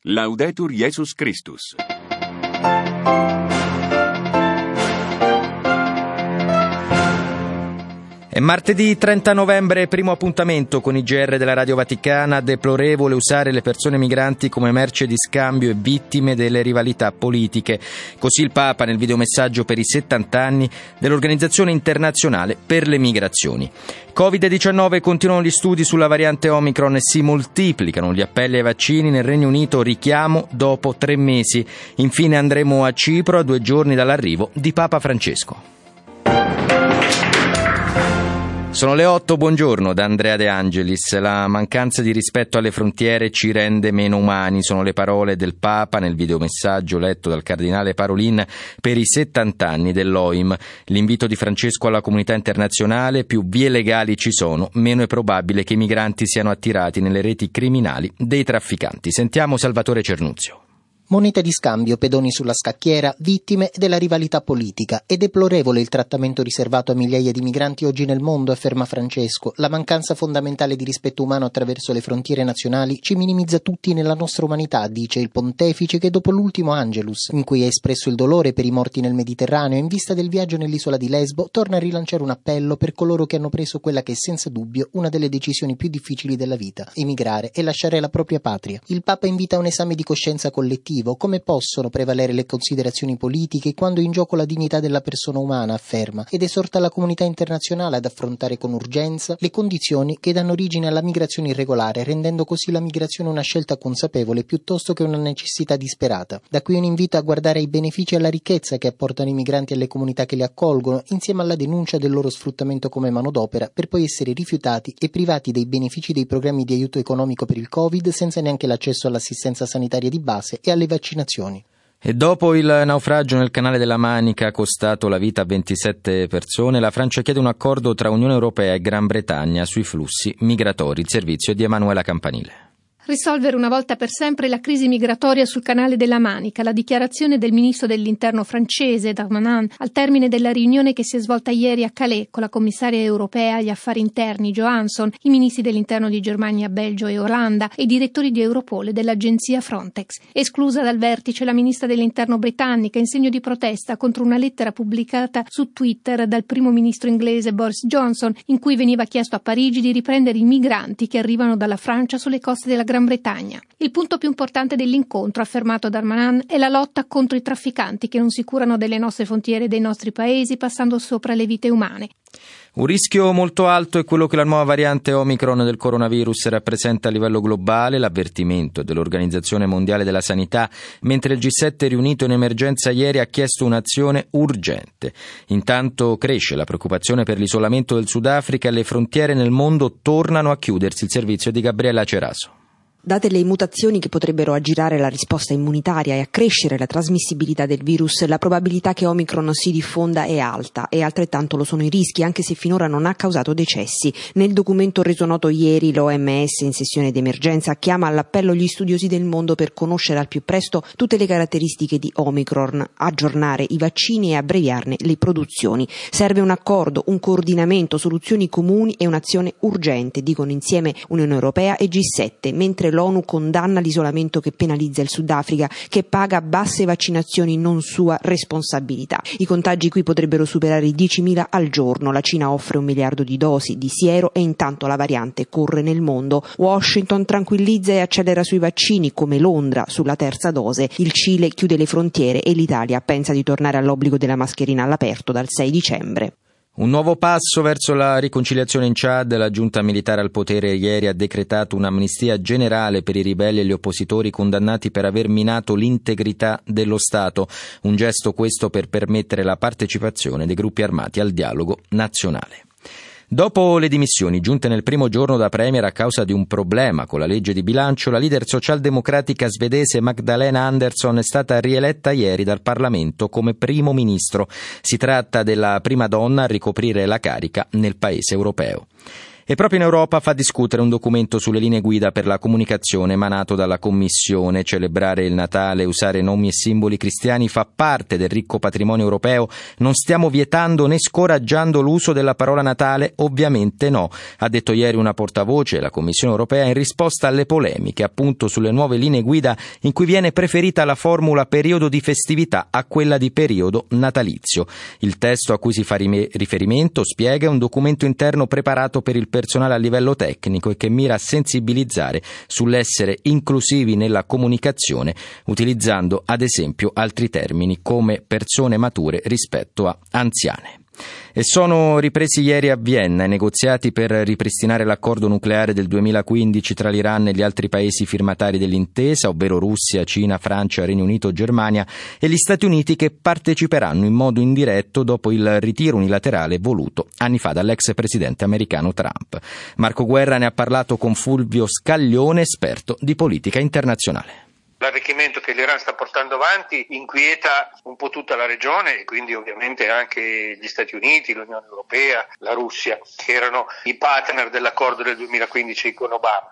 Laudetur Jesus Christus. È martedì 30 novembre, primo appuntamento con i GR della Radio Vaticana. Deplorevole usare le persone migranti come merce di scambio e vittime delle rivalità politiche. Così il Papa nel videomessaggio per i 70 anni dell'Organizzazione Internazionale per le Migrazioni. Covid-19, continuano gli studi sulla variante Omicron e si moltiplicano gli appelli ai vaccini. Nel Regno Unito richiamo dopo 3 mesi. Infine andremo a Cipro a 2 giorni dall'arrivo di Papa Francesco. Sono le 8, buongiorno da Andrea De Angelis. La mancanza di rispetto alle frontiere ci rende meno umani, sono le parole del Papa nel videomessaggio letto dal cardinale Parolin per i 70 anni dell'OIM. L'invito di Francesco alla comunità internazionale: più vie legali ci sono, meno è probabile che i migranti siano attirati nelle reti criminali dei trafficanti. Sentiamo Salvatore Cernuzio. Moneta di scambio, pedoni sulla scacchiera, vittime della rivalità politica. È deplorevole il trattamento riservato a migliaia di migranti oggi nel mondo, afferma Francesco. La mancanza fondamentale di rispetto umano attraverso le frontiere nazionali ci minimizza tutti nella nostra umanità, dice il pontefice, che dopo l'ultimo Angelus, in cui ha espresso il dolore per i morti nel Mediterraneo in vista del viaggio nell'isola di Lesbo, torna a rilanciare un appello per coloro che hanno preso quella che è senza dubbio una delle decisioni più difficili della vita: emigrare e lasciare la propria patria. Il Papa invita a un esame di coscienza collettivo. Come possono prevalere le considerazioni politiche quando è in gioco la dignità della persona umana, afferma, ed esorta la comunità internazionale ad affrontare con urgenza le condizioni che danno origine alla migrazione irregolare, rendendo così la migrazione una scelta consapevole piuttosto che una necessità disperata. Da qui un invito a guardare ai benefici e alla ricchezza che apportano i migranti alle comunità che li accolgono, insieme alla denuncia del loro sfruttamento come manodopera, per poi essere rifiutati e privati dei benefici dei programmi di aiuto economico per il Covid, senza neanche l'accesso all'assistenza sanitaria di base e alle vaccinazioni. E dopo il naufragio nel canale della Manica costato la vita a 27 persone, la Francia chiede un accordo tra Unione Europea e Gran Bretagna sui flussi migratori. Il servizio è di Emanuela Campanile. Risolvere una volta per sempre la crisi migratoria sul canale della Manica, la dichiarazione del ministro dell'interno francese Darmanin al termine della riunione che si è svolta ieri a Calais con la commissaria europea agli affari interni Johansson, i ministri dell'interno di Germania, Belgio e Olanda e i direttori di Europol e dell'agenzia Frontex. Esclusa dal vertice la ministra dell'interno britannica in segno di protesta contro una lettera pubblicata su Twitter dal primo ministro inglese Boris Johnson, in cui veniva chiesto a Parigi di riprendere i migranti che arrivano dalla Francia sulle coste della Gran Bretagna. Il punto più importante dell'incontro, affermato Darmanin, è la lotta contro i trafficanti che non si curano delle nostre frontiere e dei nostri paesi, passando sopra le vite umane. Un rischio molto alto è quello che la nuova variante Omicron del coronavirus rappresenta a livello globale. L'avvertimento dell'Organizzazione Mondiale della Sanità, mentre il G7 riunito in emergenza ieri ha chiesto un'azione urgente. Intanto cresce la preoccupazione per l'isolamento del Sudafrica e le frontiere nel mondo tornano a chiudersi. Il servizio di Gabriella Ceraso. Date le mutazioni che potrebbero aggirare la risposta immunitaria e accrescere la trasmissibilità del virus, la probabilità che Omicron si diffonda è alta e altrettanto lo sono i rischi, anche se finora non ha causato decessi. Nel documento reso noto ieri, l'OMS in sessione d'emergenza chiama all'appello gli studiosi del mondo per conoscere al più presto tutte le caratteristiche di Omicron, aggiornare i vaccini e abbreviarne le produzioni. Serve un accordo, un coordinamento, soluzioni comuni e un'azione urgente, dicono insieme Unione Europea e G7, mentre l'ONU condanna l'isolamento che penalizza il Sudafrica, che paga basse vaccinazioni non sua responsabilità. I contagi qui potrebbero superare i 10.000 al giorno. La Cina offre 1 miliardo di dosi di siero e intanto la variante corre nel mondo. Washington tranquillizza e accelera sui vaccini, come Londra sulla 3ª dose. Il Cile chiude le frontiere e l'Italia pensa di tornare all'obbligo della mascherina all'aperto dal 6 dicembre. Un nuovo passo verso la riconciliazione in Ciad. La giunta militare al potere ieri ha decretato un'amnistia generale per i ribelli e gli oppositori condannati per aver minato l'integrità dello Stato. Un gesto questo per permettere la partecipazione dei gruppi armati al dialogo nazionale. Dopo le dimissioni giunte nel primo giorno da premier a causa di un problema con la legge di bilancio, la leader socialdemocratica svedese Magdalena Andersson è stata rieletta ieri dal Parlamento come primo ministro. Si tratta della prima donna a ricoprire la carica nel paese europeo. E proprio in Europa fa discutere un documento sulle linee guida per la comunicazione emanato dalla Commissione. Celebrare il Natale, usare nomi e simboli cristiani fa parte del ricco patrimonio europeo. Non stiamo vietando né scoraggiando l'uso della parola Natale? Ovviamente no, ha detto ieri una portavoce della Commissione europea in risposta alle polemiche appunto sulle nuove linee guida in cui viene preferita la formula periodo di festività a quella di periodo natalizio. Il testo a cui si fa riferimento, spiega, è un documento interno preparato per il personale a livello tecnico e che mira a sensibilizzare sull'essere inclusivi nella comunicazione, utilizzando ad esempio altri termini come persone mature rispetto a anziane. E sono ripresi ieri a Vienna i negoziati per ripristinare l'accordo nucleare del 2015 tra l'Iran e gli altri paesi firmatari dell'intesa, ovvero Russia, Cina, Francia, Regno Unito, Germania e gli Stati Uniti, che parteciperanno in modo indiretto dopo il ritiro unilaterale voluto anni fa dall'ex presidente americano Trump. Marco Guerra ne ha parlato con Fulvio Scaglione, esperto di politica internazionale. L'arricchimento che l'Iran sta portando avanti inquieta un po' tutta la regione e quindi ovviamente anche gli Stati Uniti, l'Unione Europea, la Russia, che erano i partner dell'accordo del 2015 con Obama.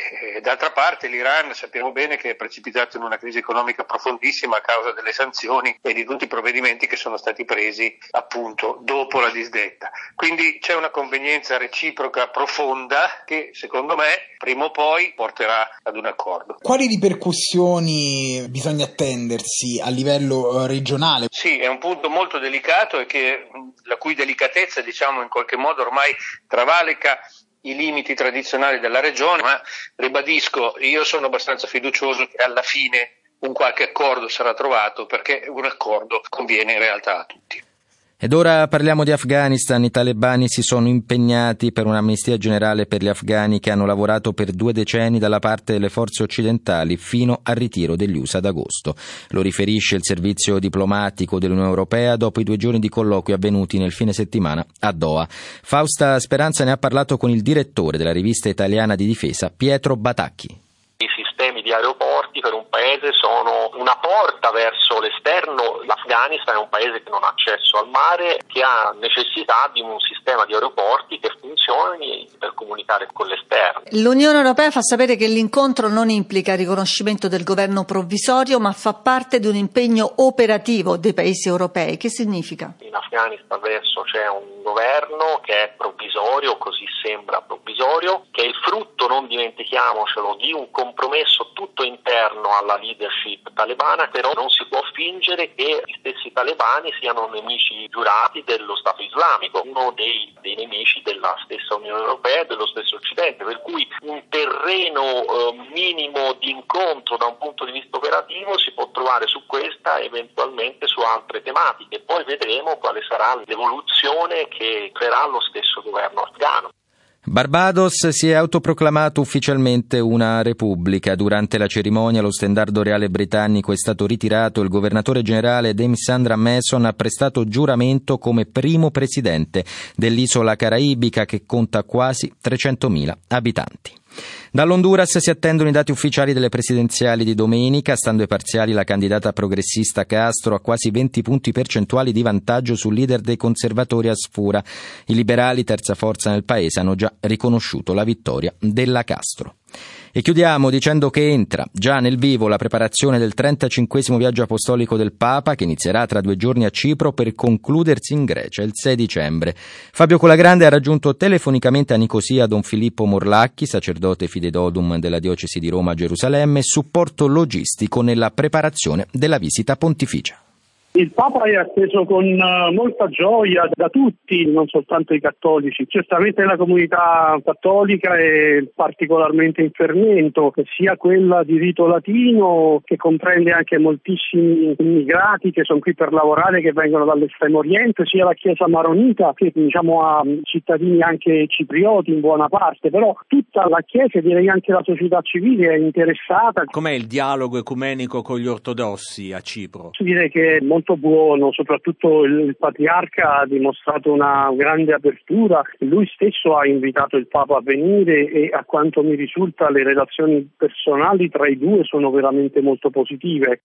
E d'altra parte l'Iran sappiamo bene che è precipitato in una crisi economica profondissima a causa delle sanzioni e di tutti i provvedimenti che sono stati presi appunto dopo la disdetta. Quindi c'è una convenienza reciproca profonda che secondo me prima o poi porterà ad un accordo. Quali ripercussioni bisogna attendersi a livello regionale? Sì, è un punto molto delicato e la cui delicatezza, in qualche modo ormai travalica i limiti tradizionali della regione, ma ribadisco, io sono abbastanza fiducioso che alla fine un qualche accordo sarà trovato, perché un accordo conviene in realtà a tutti. Ed ora parliamo di Afghanistan. I talebani si sono impegnati per un'amnistia generale per gli afghani che hanno lavorato per 2 decenni dalla parte delle forze occidentali fino al ritiro degli USA ad agosto. Lo riferisce il servizio diplomatico dell'Unione Europea dopo i 2 giorni di colloqui avvenuti nel fine settimana a Doha. Fausta Speranza ne ha parlato con il direttore della rivista italiana di difesa, Pietro Batacchi. I sistemi di aeroporti per un paese sono una porta verso l'esterno. L'Afghanistan è un paese che non ha accesso al mare, che ha necessità di un sistema di aeroporti che funzioni per comunicare con l'esterno. L'Unione Europea fa sapere che l'incontro non implica il riconoscimento del governo provvisorio, ma fa parte di un impegno operativo dei paesi europei. Che significa? In Afghanistan adesso c'è un governo che è provvisorio, così sembra provvisorio, che è il frutto, non dimentichiamocelo, di un compromesso tutto interno alla leadership talebana, però non si può fingere che gli stessi talebani siano nemici giurati dello Stato islamico, uno dei nemici della stessa Unione Europea e dello stesso Occidente, per cui un terreno minimo di incontro da un punto di vista operativo si può trovare su questa e eventualmente su altre tematiche. Poi vedremo quale sarà l'evoluzione che creerà lo stesso governo afghano. Barbados si è autoproclamato ufficialmente una repubblica. Durante la cerimonia lo stendardo reale britannico è stato ritirato e il governatore generale James Sandra Mason ha prestato giuramento come primo presidente dell'isola caraibica che conta quasi 300.000 abitanti. Dall'Honduras si attendono i dati ufficiali delle presidenziali di domenica. Stando ai parziali, la candidata progressista Castro ha quasi 20 punti percentuali di vantaggio sul leader dei conservatori Asfura. I liberali, terza forza nel paese, hanno già riconosciuto la vittoria della Castro. E chiudiamo dicendo che entra già nel vivo la preparazione del 35° viaggio apostolico del Papa, che inizierà tra 2 giorni a Cipro per concludersi in Grecia il 6 dicembre. Fabio Colagrande ha raggiunto telefonicamente a Nicosia Don Filippo Morlacchi, sacerdote fidedodum della diocesi di Roma Gerusalemme, supporto logistico nella preparazione della visita pontificia. Il Papa è atteso con molta gioia da tutti, non soltanto i cattolici. Certamente la comunità cattolica è particolarmente in fermento, sia quella di rito latino, che comprende anche moltissimi immigrati che sono qui per lavorare, che vengono dall'estremo oriente, sia la Chiesa maronita, che ha cittadini anche ciprioti in buona parte, però tutta la Chiesa, direi anche la società civile, è interessata. Com'è il dialogo ecumenico con gli ortodossi a Cipro? Direi che è molto buono, soprattutto il Patriarca ha dimostrato una grande apertura, lui stesso ha invitato il Papa a venire e a quanto mi risulta le relazioni personali tra i due sono veramente molto positive.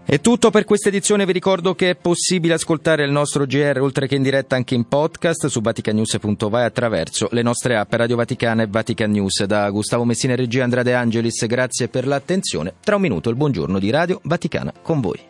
È tutto per questa edizione, vi ricordo che è possibile ascoltare il nostro GR oltre che in diretta anche in podcast su vaticanews.vai attraverso le nostre app Radio Vaticana e Vatican News. Da Gustavo Messina e regia Andrea De Angelis, grazie per l'attenzione. Tra un minuto il buongiorno di Radio Vaticana con voi.